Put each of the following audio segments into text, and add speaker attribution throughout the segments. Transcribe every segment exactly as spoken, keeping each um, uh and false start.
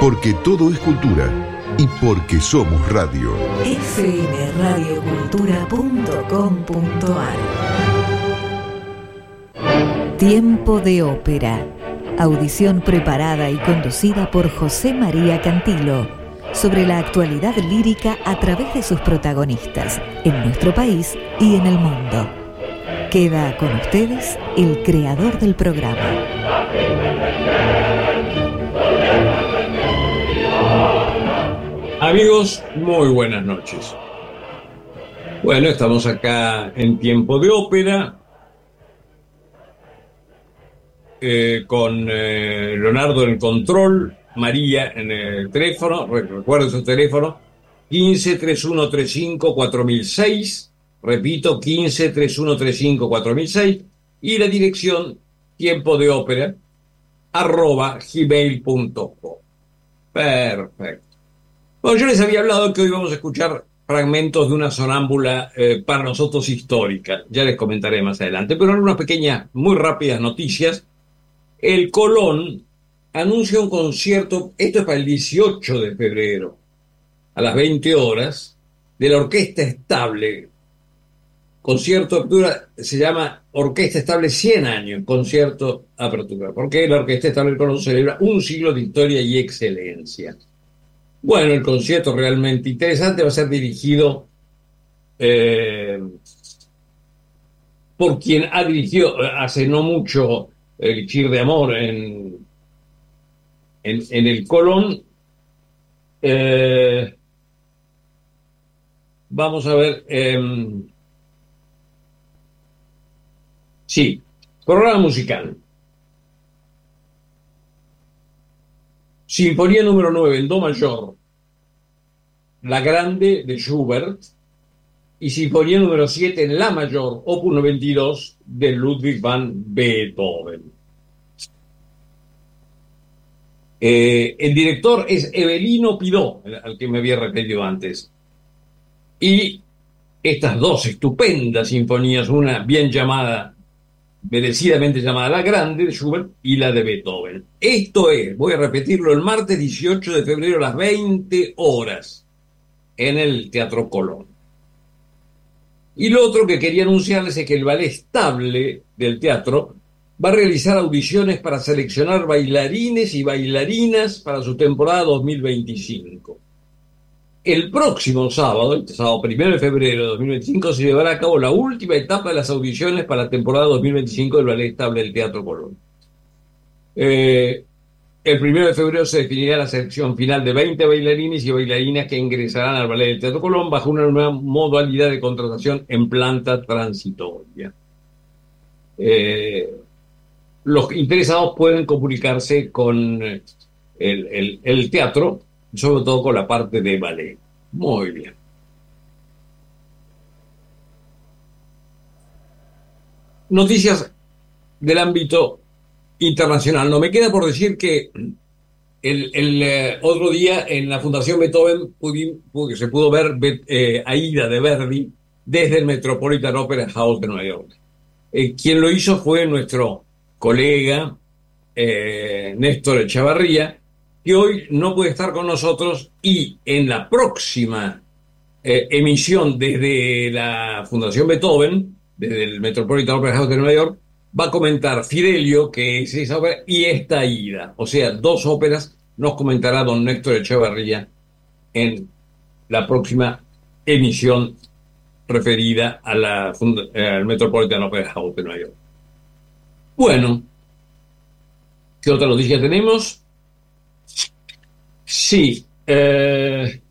Speaker 1: porque todo es cultura y porque somos radio.
Speaker 2: f m radio cultura punto com punto a r. Tiempo de ópera. Audición preparada y conducida por José María Cantilo sobre la actualidad lírica a través de sus protagonistas en nuestro país y en el mundo. Queda con ustedes el creador del programa.
Speaker 3: Amigos, muy buenas noches. Bueno, estamos acá en Tiempo de Ópera eh, con eh, Leonardo en el control, María en el teléfono. Recuerden su teléfono: quince, treinta y uno treinta y cinco, cuatro mil seis. Repito, quince, treinta y uno treinta y cinco, cuatro mil seis. Y la dirección tiempo de ópera arroba gmail punto com. Perfecto. Bueno, yo les había hablado que hoy vamos a escuchar fragmentos de una sonámbula eh, para nosotros histórica. Ya les comentaré más adelante, pero algunas pequeñas, muy rápidas noticias. El Colón anuncia un concierto, esto es para el dieciocho de febrero, a las veinte horas, de la Orquesta Estable. Concierto de apertura, se llama Orquesta Estable cien años, concierto de apertura, porque la Orquesta Estable del Colón celebra un siglo de historia y excelencia. Bueno, el concierto realmente interesante, va a ser dirigido eh, por quien ha dirigido hace no mucho Elixir de Amor en, en, en el Colón. Eh, vamos a ver. Eh, sí, programa musical. Sinfonía número nueve en Do mayor, La Grande de Schubert, y Sinfonía número siete en La mayor, opus noventa y dos de Ludwig van Beethoven. Eh, el director es Evelino Pidó, al que me había referido antes. Y estas dos estupendas sinfonías, una bien llamada, merecidamente llamada La Grande de Schubert y la de Beethoven. Esto es, voy a repetirlo, el martes dieciocho de febrero a las veinte horas en el Teatro Colón. Y lo otro que quería anunciarles es que el Ballet Estable del teatro va a realizar audiciones para seleccionar bailarines y bailarinas para su temporada dos mil veinticinco. El próximo sábado, el sábado primero de febrero de dos mil veinticinco, se llevará a cabo la última etapa de las audiciones para la temporada dos mil veinticinco del Ballet Estable del Teatro Colón. Eh, el primero de febrero se definirá la selección final de veinte bailarines y bailarinas que ingresarán al Ballet del Teatro Colón bajo una nueva modalidad de contratación en planta transitoria. Eh, los interesados pueden comunicarse con el, el, el teatro, sobre todo con la parte de ballet. Muy bien. Noticias del ámbito internacional. No me queda por decir que el, el eh, otro día en la Fundación Beethoven pudi, pudi, se pudo ver eh, Aida de Verdi desde el Metropolitan Opera House de Nueva York. Eh, quien lo hizo fue nuestro colega eh, Néstor Echavarría, que hoy no puede estar con nosotros, y en la próxima eh, emisión desde la Fundación Beethoven, desde el Metropolitan Opera House de Nueva York, va a comentar Fidelio, que es esa ópera, y esta Aida. O sea, dos óperas nos comentará don Néstor Echavarría en la próxima emisión referida a la, al Metropolitan Opera House de Nueva York. Bueno, ¿qué otra noticia tenemos? Sí, eh,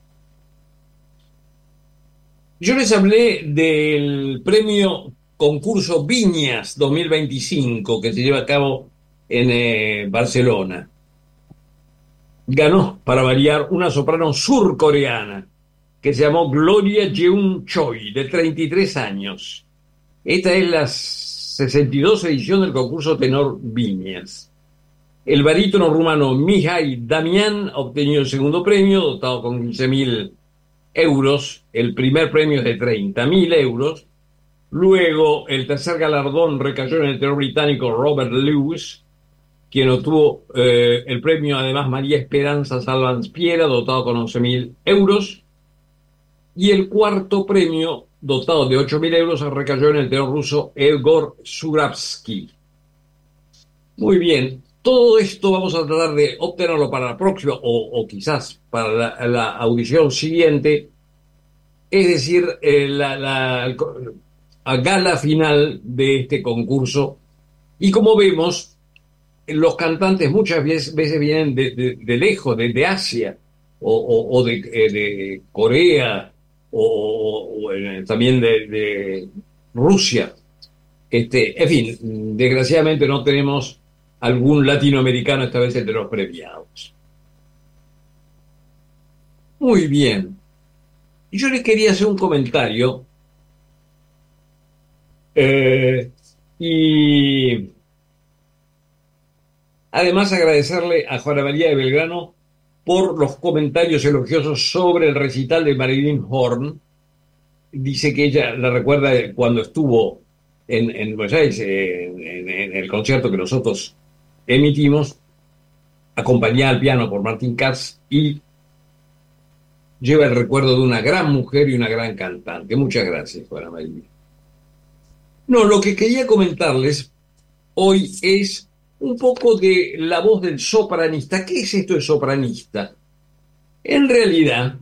Speaker 3: yo les hablé del premio concurso Viñas dos mil veinticinco que se lleva a cabo en eh, Barcelona. Ganó, para variar, una soprano surcoreana que se llamó Gloria Jeon Choi, de treinta y tres años. Esta es la sesenta y dos edición del concurso Tenor Viñas. El barítono rumano Mihai Damian obtenido el segundo premio, dotado con quince mil euros. El primer premio es de treinta mil euros. Luego, el tercer galardón recayó en el tenor británico Robert Lewis, quien obtuvo eh, el premio además María Esperanza Salvanspiera, dotado con once mil euros, y el cuarto premio, dotado de ocho mil euros, recayó en el tenor ruso Egor Zurabsky. Muy bien, todo esto vamos a tratar de obtenerlo para la próxima, o, o quizás para la, la audición siguiente, es decir, eh, la, la, la gala final de este concurso. Y como vemos, los cantantes muchas veces, veces vienen de, de, de lejos, de, de Asia, o, o, o de, eh, de Corea, o, o eh, también de, de Rusia. Este, en fin, desgraciadamente no tenemos algún latinoamericano esta vez entre los premiados. Muy bien. Y yo les quería hacer un comentario eh, y además agradecerle a Juana María de Belgrano por los comentarios elogiosos sobre el recital de Marilyn Horne. Dice que ella la recuerda cuando estuvo en, en Buenos Aires, en, en, en el concierto que nosotros emitimos, acompañada al piano por Martín Katz, y lleva el recuerdo de una gran mujer y una gran cantante. Muchas gracias, Juana María. No, lo que quería comentarles hoy es un poco de la voz del sopranista. ¿Qué es esto de sopranista? En realidad,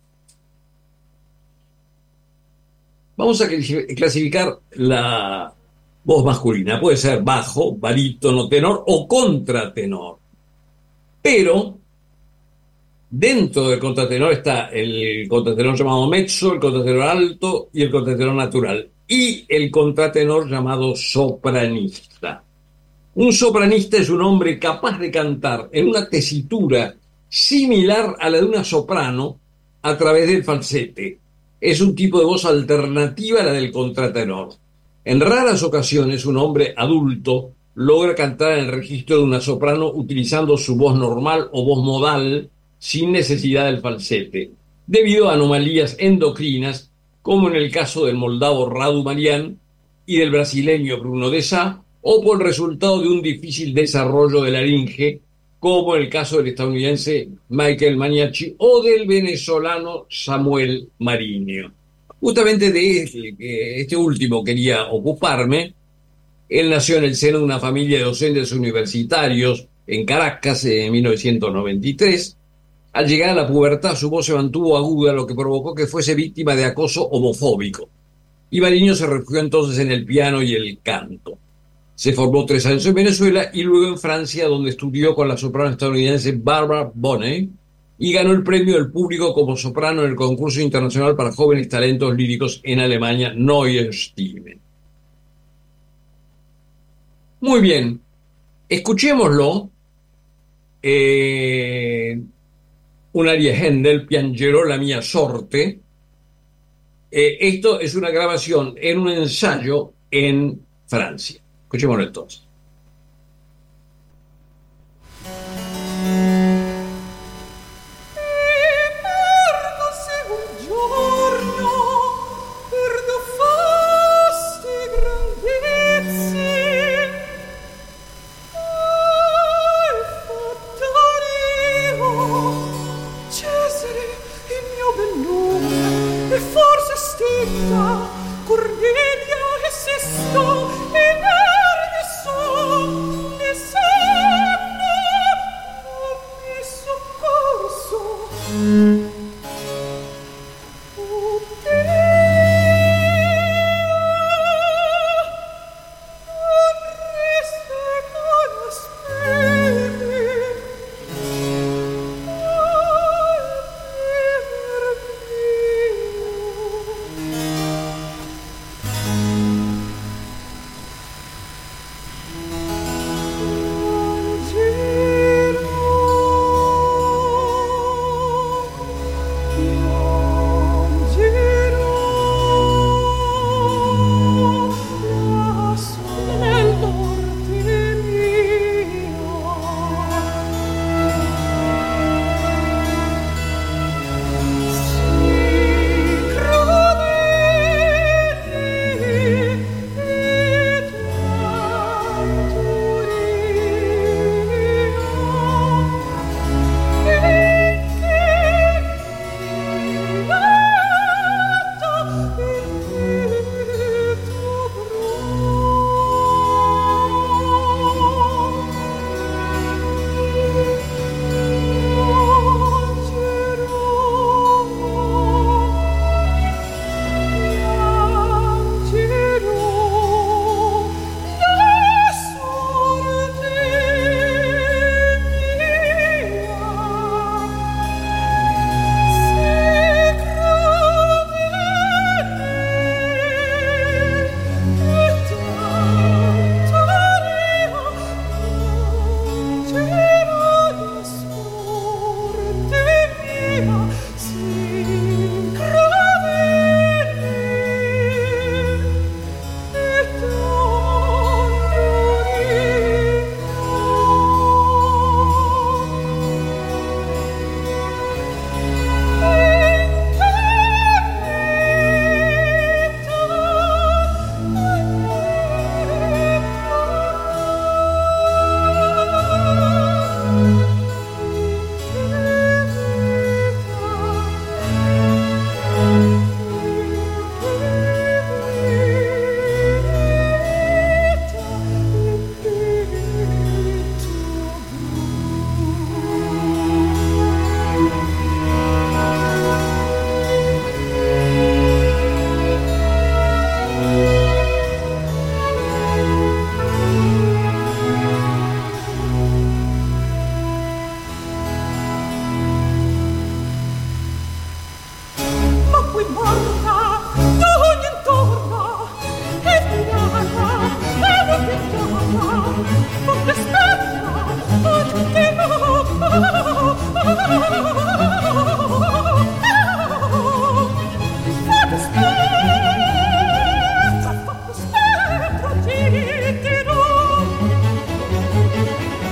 Speaker 3: vamos a clasificar la voz masculina. Puede ser bajo, barítono, tenor o contratenor. Pero dentro del contratenor está el contratenor llamado mezzo, el contratenor alto y el contratenor natural. Y el contratenor llamado sopranista. Un sopranista es un hombre capaz de cantar en una tesitura similar a la de una soprano a través del falsete. Es un tipo de voz alternativa a la del contratenor. En raras ocasiones un hombre adulto logra cantar en el registro de una soprano utilizando su voz normal o voz modal sin necesidad del falsete, debido a anomalías endocrinas, como en el caso del moldavo Radu Marián y del brasileño Bruno de Sá, o por el resultado de un difícil desarrollo de laringe, como en el caso del estadounidense Michael Maniaci o del venezolano Samuel Mariño. Justamente de este, este último quería ocuparme. Él nació en el seno de una familia de docentes universitarios en Caracas en mil novecientos noventa y tres. Al llegar a la pubertad, su voz se mantuvo aguda, lo que provocó que fuese víctima de acoso homofóbico. Y Mariño se refugió entonces en el piano y el canto. Se formó tres años en Venezuela y luego en Francia, donde estudió con la soprano estadounidense Barbara Bonney y ganó el premio del público como soprano en el concurso internacional para jóvenes talentos líricos en Alemania, Neue Stimme. Muy bien, escuchémoslo. Eh, un aria Händel, Piangerò la mia sorte. Eh, esto es una grabación en un ensayo en Francia. Escuchémoslo entonces.
Speaker 4: Cordelia e Sesto e Nervi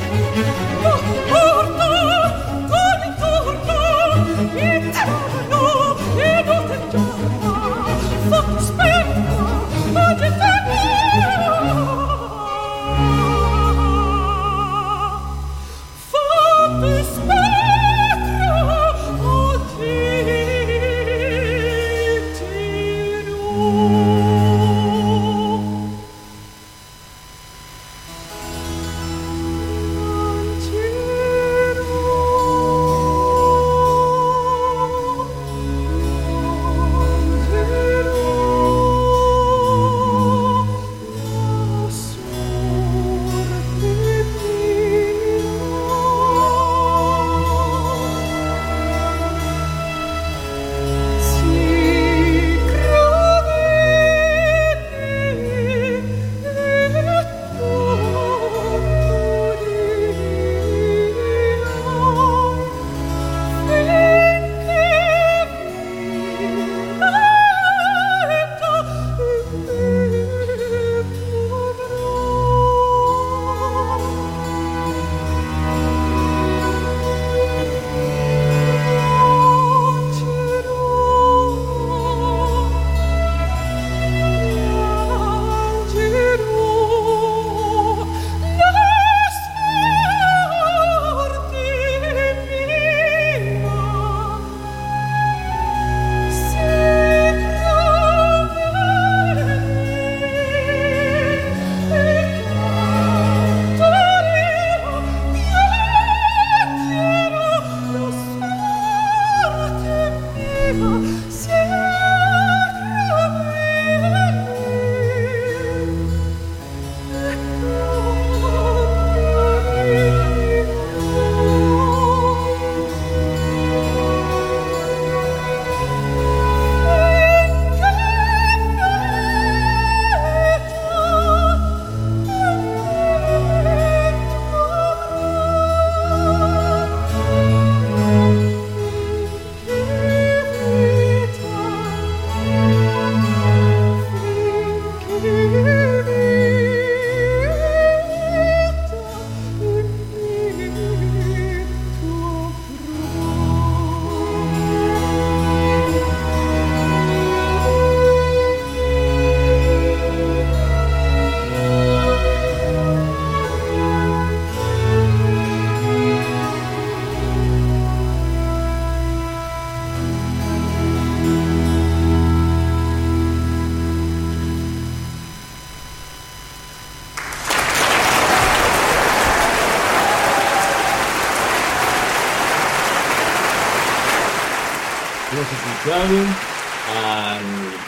Speaker 3: Al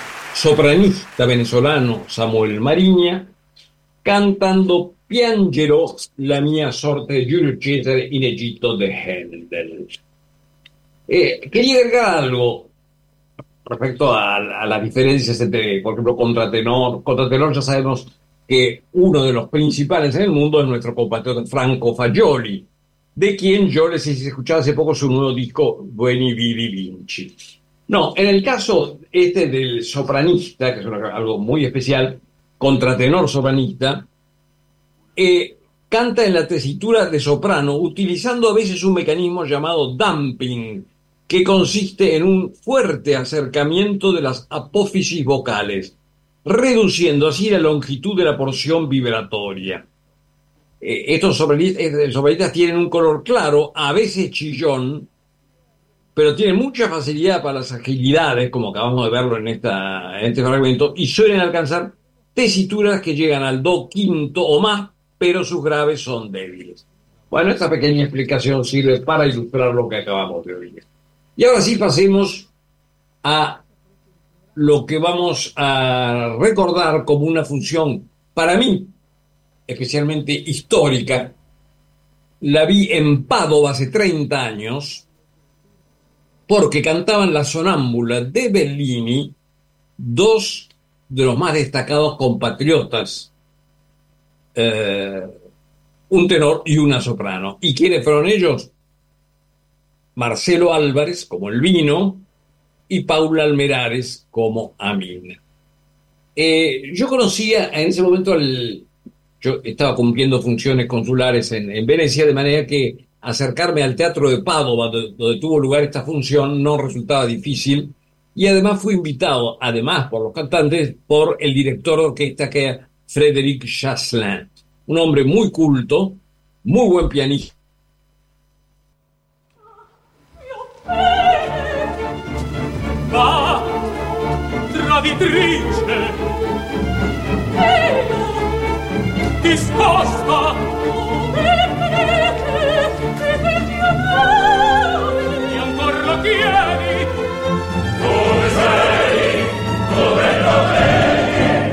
Speaker 3: sopranista venezolano Samuel Mariña cantando Piangero la mia sorte de Giulio Cesare in Egitto de Händel. Eh, quería agregar algo respecto a, a las diferencias entre, por ejemplo, contratenor. Contratenor ya sabemos que uno de los principales en el mundo es nuestro compatriota Franco Fagioli, de quien yo les hice escuchar hace poco su nuevo disco Veni Vidi Vinci. No, en el caso este del sopranista, que es una, algo muy especial, contratenor sopranista, eh, canta en la tesitura de soprano, utilizando a veces un mecanismo llamado damping, que consiste en un fuerte acercamiento de las apófisis vocales, reduciendo así la longitud de la porción vibratoria. Eh, estos sopranistas, sopranistas tienen un color claro, a veces chillón, pero tienen mucha facilidad para las agilidades, como acabamos de verlo en, esta, en este fragmento, y suelen alcanzar tesituras que llegan al do quinto o más, pero sus graves son débiles. Bueno, esta pequeña explicación sirve para ilustrar lo que acabamos de oír. Y ahora sí pasemos a lo que vamos a recordar como una función, para mí, especialmente histórica. La vi en Padova hace treinta años, porque cantaban la sonámbula de Bellini dos de los más destacados compatriotas, eh, un tenor y una soprano. ¿Y quiénes fueron ellos? Marcelo Álvarez, como el vino, y Paula Almerares, como Amina. Eh, yo conocía en ese momento al, yo estaba cumpliendo funciones consulares en, en Venecia, de manera que acercarme al Teatro de Padova, donde, donde tuvo lugar esta función, no resultaba difícil. Y además fui invitado, además por los cantantes, por el director de orquesta, que era Frédéric Chaslin, un hombre muy culto, muy buen pianista.
Speaker 4: Va, traditrice, discosta, e ancora lo chiedi, dove sei, dove lo vedi?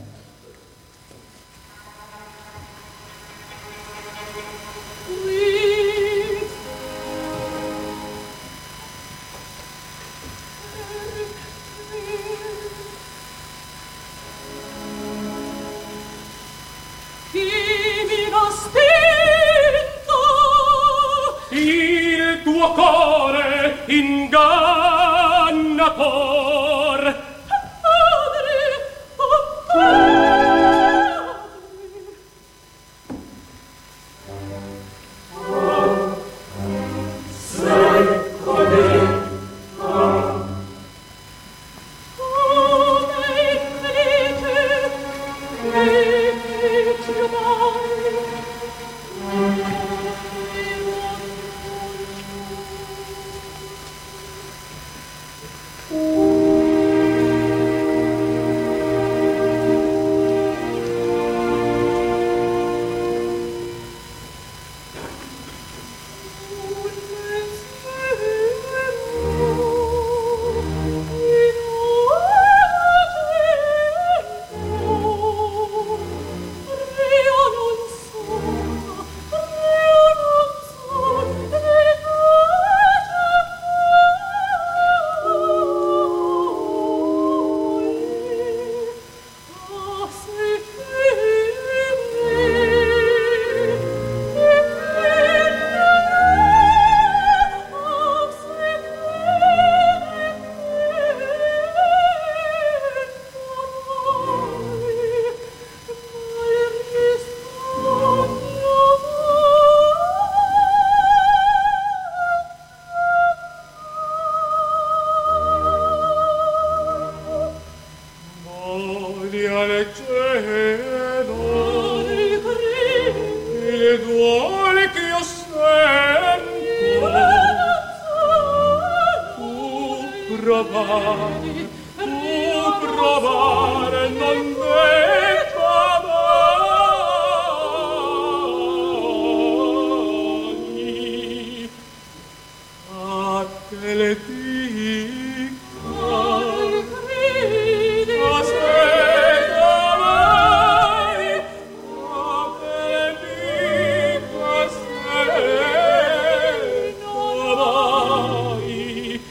Speaker 4: Il tuo cuore ingannatore, padre, oh padre, sei così, come felice, felice mai.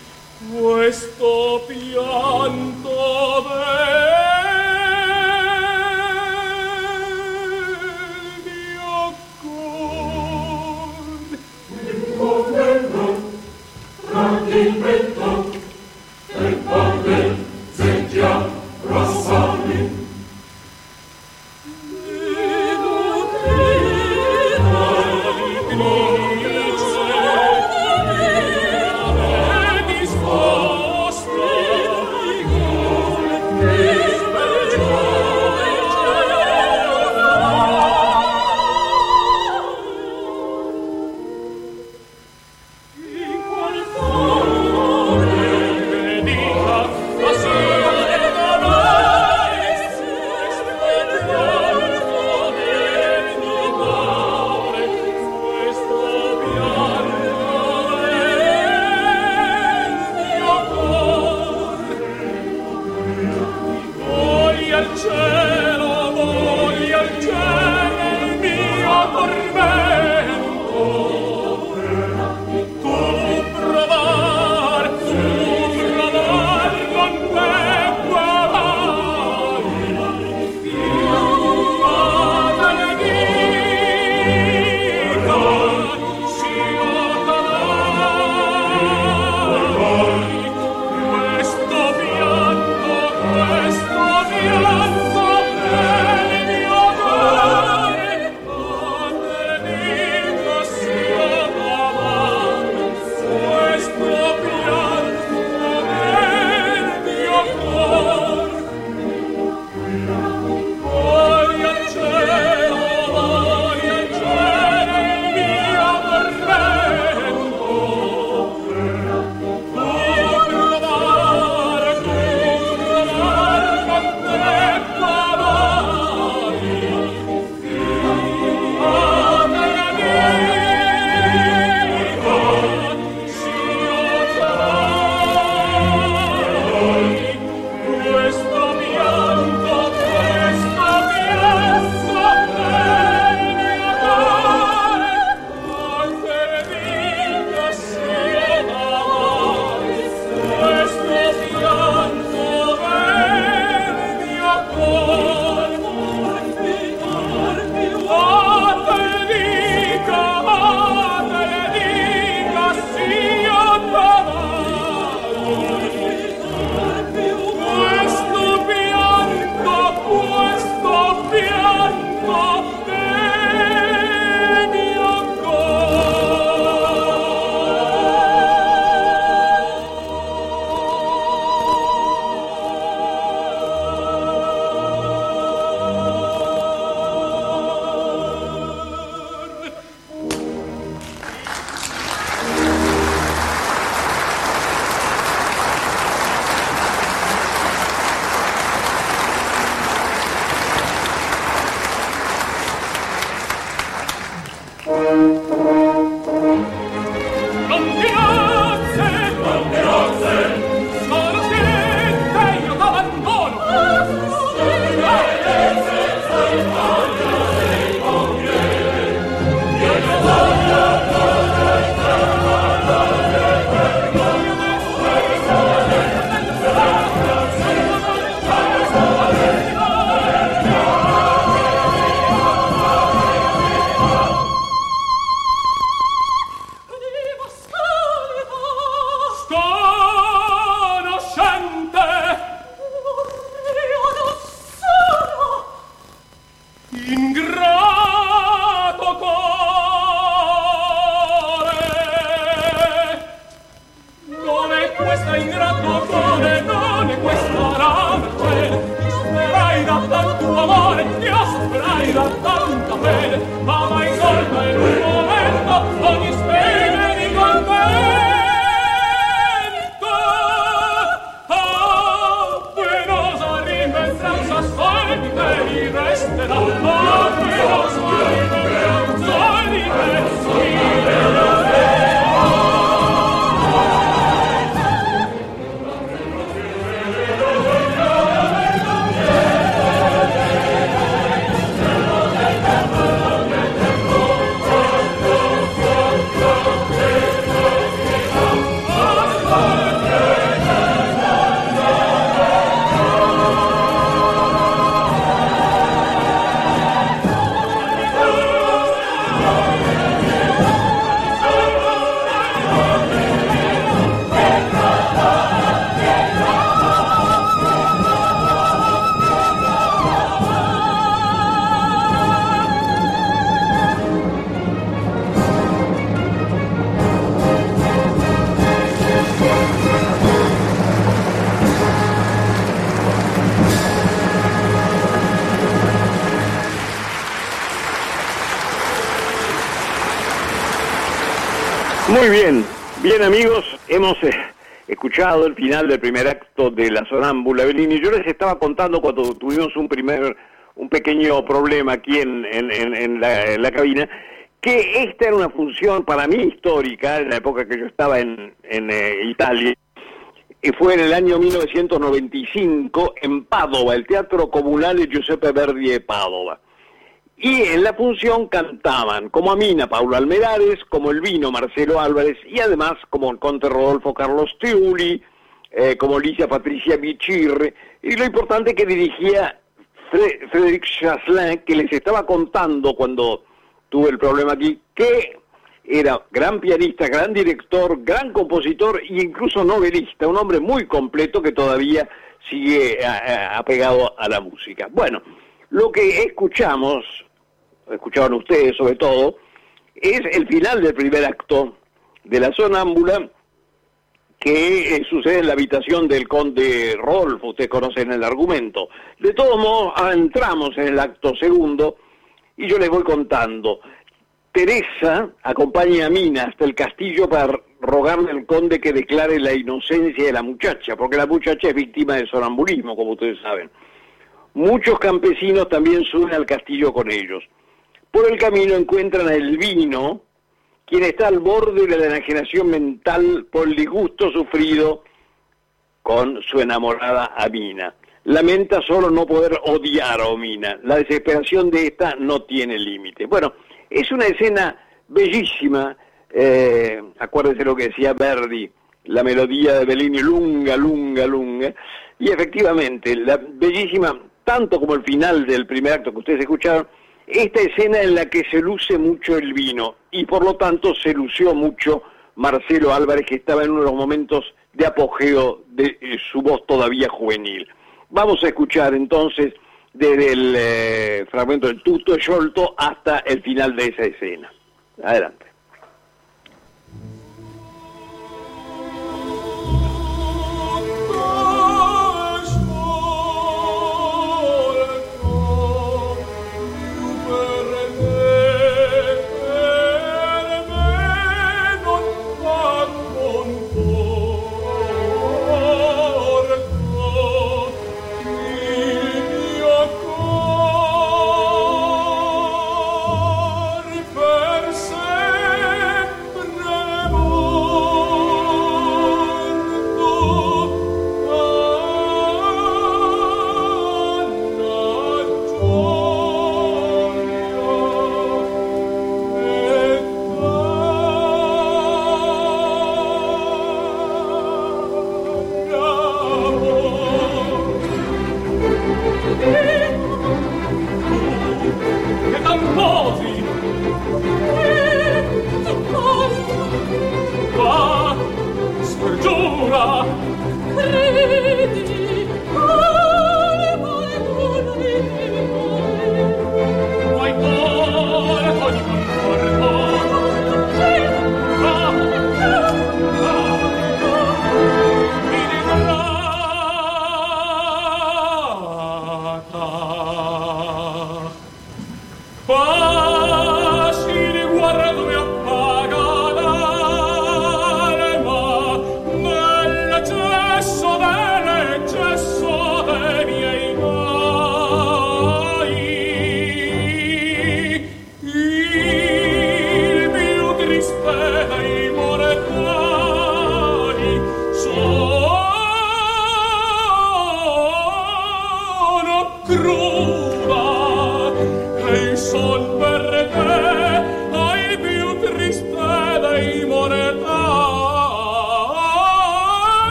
Speaker 5: Questo pianto vero Muy bien, bien amigos, hemos eh, escuchado el final del primer acto de La Sonámbula, Bellini. Yo les estaba contando cuando tuvimos un primer, un pequeño problema aquí en, en, en, en, la, en la cabina, que esta era una función para mí histórica, en la época que yo estaba en, en eh, Italia, y fue en el año mil novecientos noventa y cinco en Padova, el Teatro Comunale Giuseppe Verdi de Padova. Y en la función cantaban como Amina Paulo Almerares, como el Vino Marcelo Álvarez y además como el Conte Rodolfo Carlos Triuli, eh, como Licia Patricia Bichirre, y lo importante que dirigía Fre- Frédéric Chaslin, que les estaba contando cuando tuve el problema aquí, que era gran pianista, gran director, gran compositor e incluso novelista, un hombre muy completo que todavía sigue a, a, apegado a la música. Bueno, lo que escuchamos, escuchaban ustedes sobre todo, es el final del primer acto de La Sonámbula, que eh, sucede en la habitación del conde Rolfo. Ustedes conocen el argumento. De todos modos, ahora entramos en el acto segundo y yo les voy contando. Teresa acompaña a Mina hasta el castillo para rogarle al conde que declare la inocencia de la muchacha, porque la muchacha es víctima de sonambulismo, como ustedes saben. Muchos campesinos también suben al castillo con ellos. Por el camino encuentran a Elvino, quien está al borde de la enajenación mental por el disgusto sufrido con su enamorada Amina. Lamenta solo no poder odiar a Amina. La desesperación de esta no tiene límite. Bueno, es una escena bellísima. Eh, acuérdense lo que decía Verdi, la melodía de Bellini, lunga, lunga, lunga. Y efectivamente, la bellísima, tanto como el final del primer acto que ustedes escucharon, esta escena en la que se luce mucho el vino y por lo tanto se lució mucho Marcelo Álvarez, que estaba en uno de los momentos de apogeo de eh, su voz todavía juvenil. Vamos a escuchar entonces desde el eh, fragmento del Tutto e Sciolto hasta el final de esa escena. Adelante.
Speaker 4: Per sé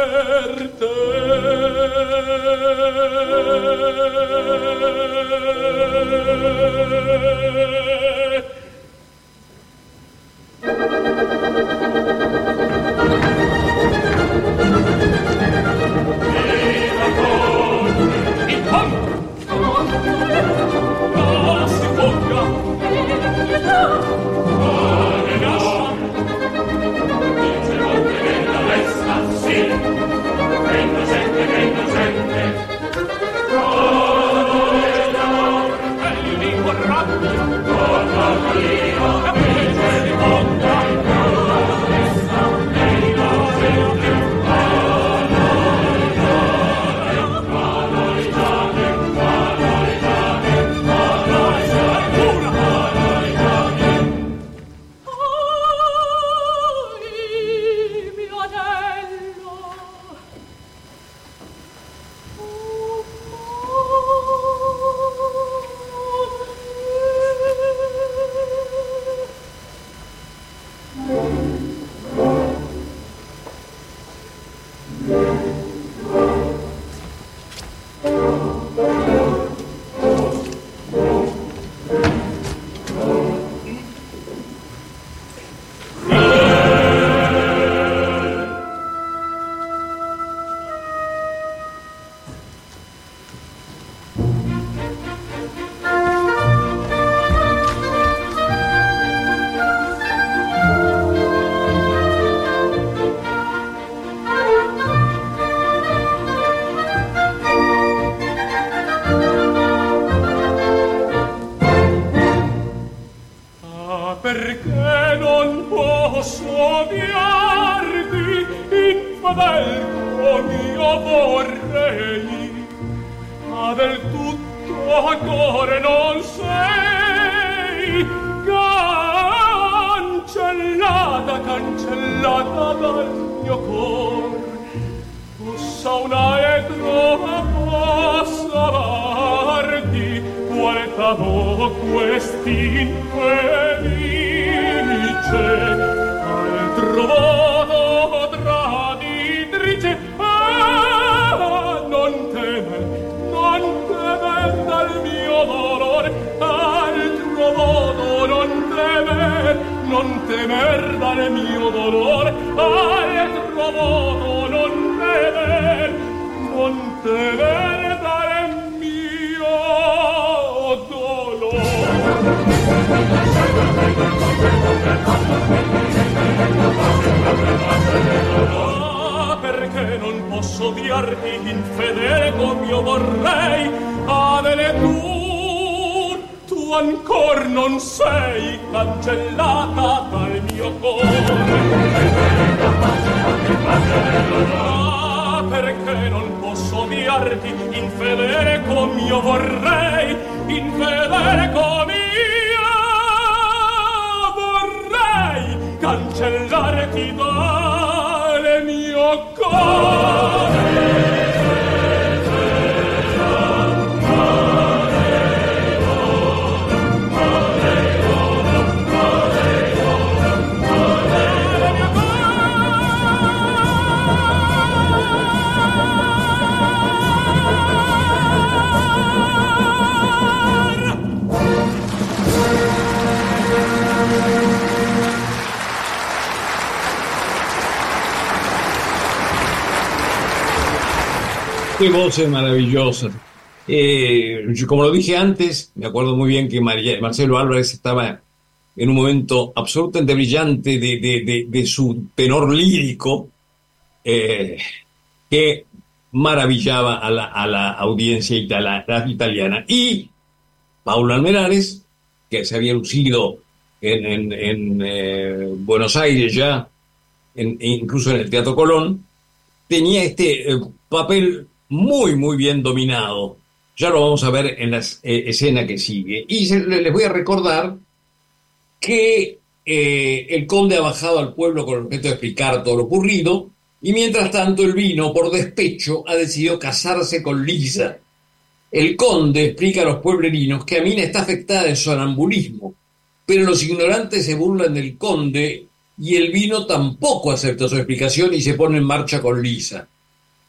Speaker 3: Qué voces maravillosas. Eh, como lo dije antes, me acuerdo muy bien que María, Marcelo Álvarez estaba en un momento absolutamente brillante de, de, de, de su tenor lírico, eh, que maravillaba a la, a la audiencia itala, italiana. Y Paulo Almerares, que se había lucido en, en, en eh, Buenos Aires ya, en, incluso en el Teatro Colón, tenía este eh, papel muy, muy bien dominado. Ya lo vamos a ver en la eh, escena que sigue. Y se, les voy a recordar que eh, el conde ha bajado al pueblo con el objeto de explicar todo lo ocurrido, y mientras tanto el vino, por despecho, ha decidido casarse con Lisa. El conde explica a los pueblerinos que Amina está afectada de sonambulismo, pero los ignorantes se burlan del conde y el vino tampoco acepta su explicación y se pone en marcha con Lisa.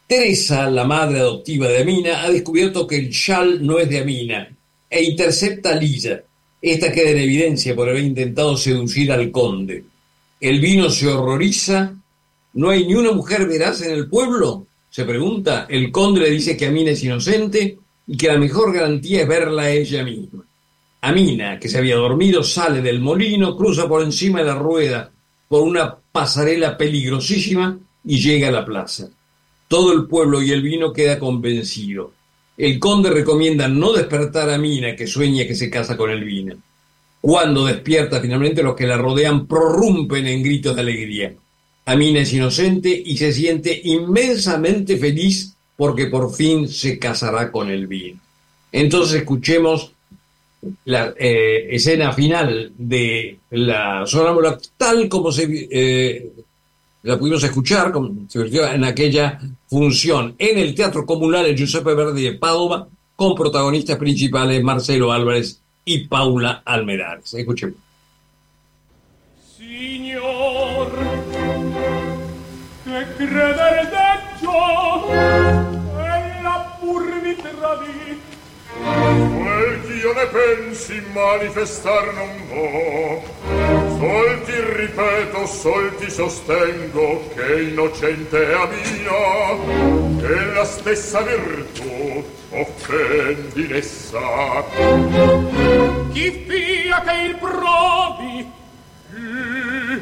Speaker 3: Teresa, la madre adoptiva de Amina, ha descubierto que el chal no es de Amina e intercepta a Lilla. Esta queda en evidencia por haber intentado seducir al conde. El vino se horroriza. ¿No hay ni una mujer veraz en el pueblo?, se pregunta. El conde le dice que Amina es inocente y que la mejor garantía es verla a ella misma. Amina, que se había dormido, sale del molino, cruza por encima de la rueda por una pasarela peligrosísima y llega a la plaza. Todo el pueblo y el vino queda convencido. El conde recomienda no despertar a Amina, que sueña que se casa con el vino. Cuando despierta, finalmente los que la rodean prorrumpen en gritos de alegría. Amina es inocente y se siente inmensamente feliz porque por fin se casará con el vino. Entonces escuchemos la eh, escena final de la sonámbula tal como se eh, la pudimos escuchar, como se vertió en aquella función en el Teatro Comunale Giuseppe Verdi de Padova, con protagonistas principales Marcelo Álvarez y Paula Almerares. Escuchemos.
Speaker 4: Signor, che creder deggio e la pur mi tradit.
Speaker 6: Quel ch'io ne pensi manifestar non vo, sol ti ripeto, sol ti sostengo che innocente è a mia, e la stessa virtù offendi in essa.
Speaker 4: Chi fia che il provi?
Speaker 6: Chi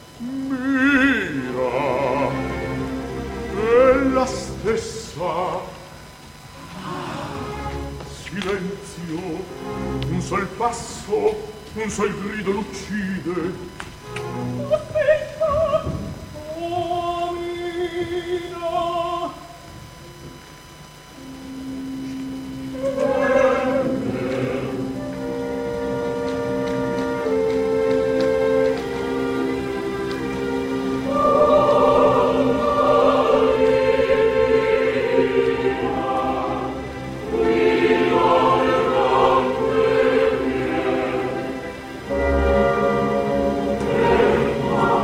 Speaker 6: mira, è la stessa. Silenzio, un sol passo, un sol grido l'uccide.
Speaker 4: Aspetta, Amina.
Speaker 6: Oh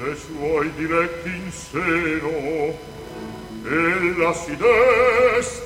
Speaker 6: de suoi diretti in seno, ella si desti.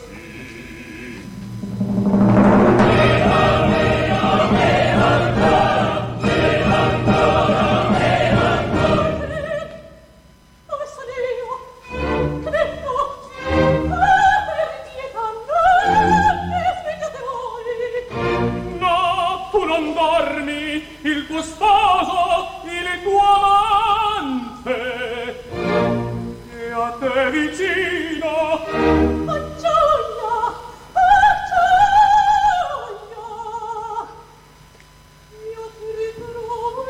Speaker 4: Il tuo sposo, il tuo amante, e a te vicino. A gioia, a gioia, io ti ritroverò.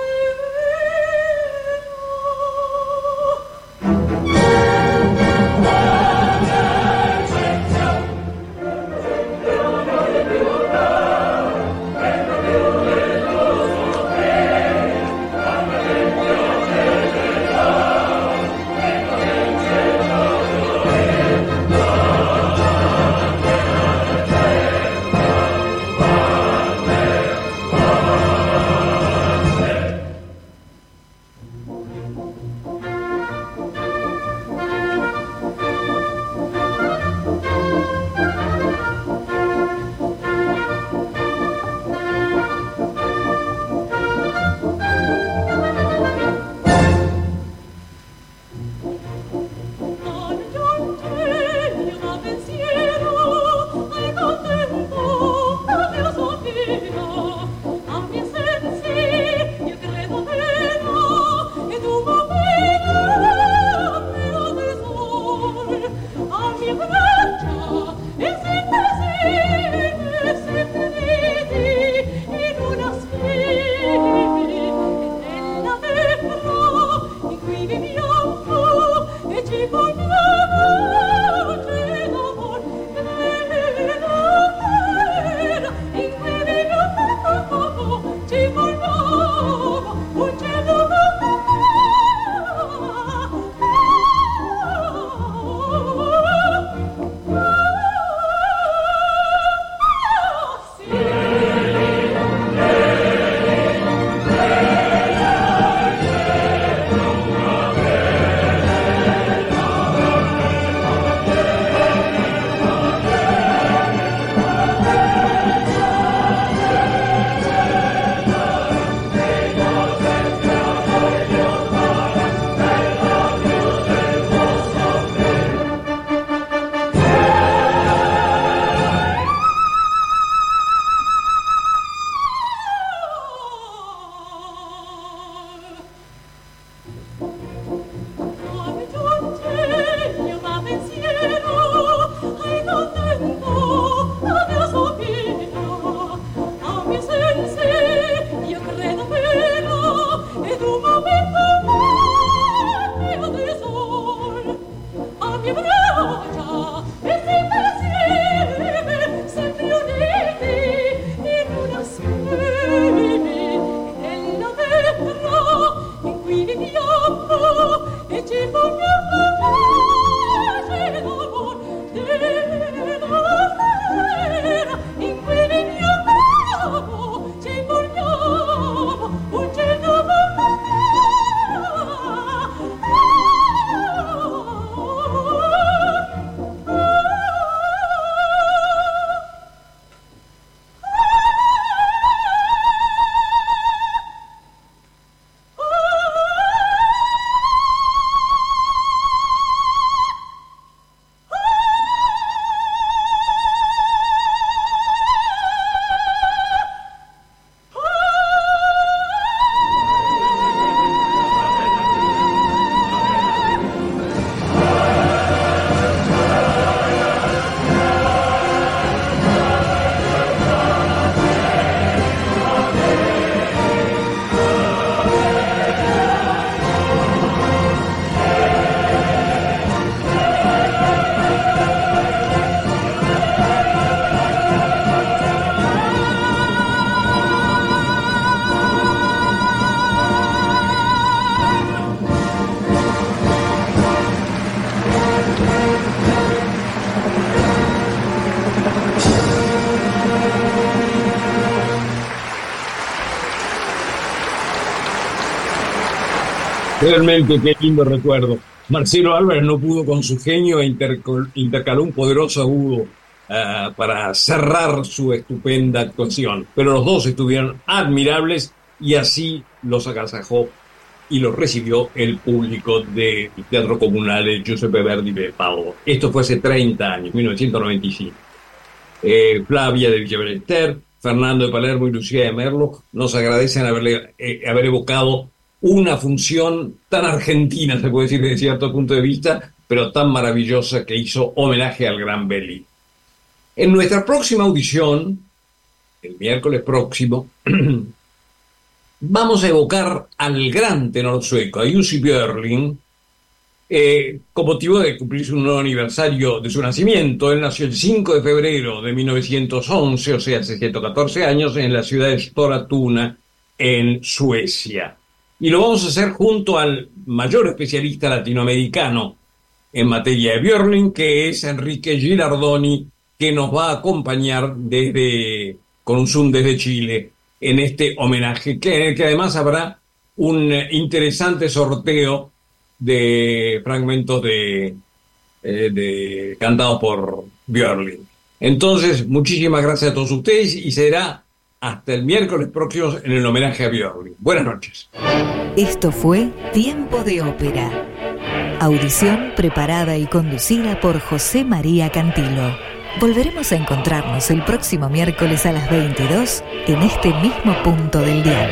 Speaker 3: Realmente qué lindo recuerdo. Marcelo Álvarez no pudo con su genio e intercal- intercaló un poderoso agudo uh, para cerrar su estupenda actuación. Pero los dos estuvieron admirables y así los agasajó y los recibió el público del Teatro Comunale Giuseppe Verdi de Paolo. Esto fue hace treinta años, mil novecientos noventa y cinco. Eh, Flavia de Villaballester, Fernando de Palermo y Lucía de Merlo nos agradecen haberle, eh, haber evocado una función tan argentina, se puede decir desde cierto punto de vista, pero tan maravillosa que hizo homenaje al gran Belli. En nuestra próxima audición, el miércoles próximo, vamos a evocar al gran tenor sueco, a Jussi Björling, eh, con motivo de cumplirse un nuevo aniversario de su nacimiento. Él nació el cinco de febrero de mil novecientos once, o sea, hace ciento catorce años, en la ciudad de Stora Tuna, en Suecia. Y lo vamos a hacer junto al mayor especialista latinoamericano en materia de Björling, que es Enrique Girardoni, que nos va a acompañar desde, con un Zoom desde Chile en este homenaje, que, que además habrá un interesante sorteo de fragmentos de, eh, de cantados por Björling. Entonces, muchísimas gracias a todos ustedes y será hasta el miércoles próximo en el homenaje a Björling. Buenas noches.
Speaker 2: Esto fue Tiempo de Ópera. Audición preparada y conducida por José María Cantilo. Volveremos a encontrarnos el próximo miércoles a las veintidós en este mismo punto del dial.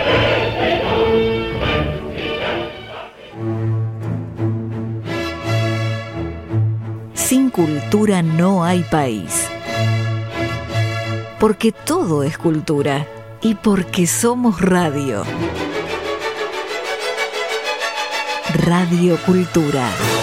Speaker 2: Sin cultura no hay país. Porque todo es cultura y porque somos radio. Radio Cultura.